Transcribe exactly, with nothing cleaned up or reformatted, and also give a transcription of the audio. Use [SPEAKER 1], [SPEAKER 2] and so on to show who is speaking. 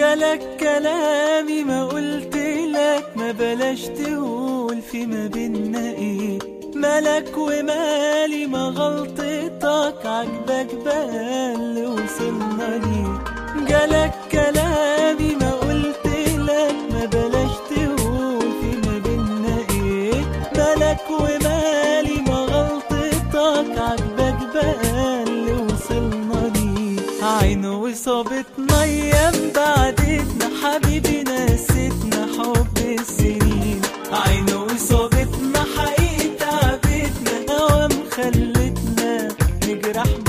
[SPEAKER 1] جالك كلامي ما قلتلك، ما بلاش تقول في ما بينا ايه، مالك ومالي ما غلطتك، عجبك بقى اللي وصلنا ليه. جالك كلامي ما قلتلك، ما بلاش تقول في ما بينا ايه، مالك ومالي ما غلطتك، عجبك بقى اللي وصلنا ليه. عينه وصابتنا ايام بعدتنا، حبيبي نسيتنا حب السنين. عينه وصابتنا حقيقة تعبتنا، اوام خلتنا نجرح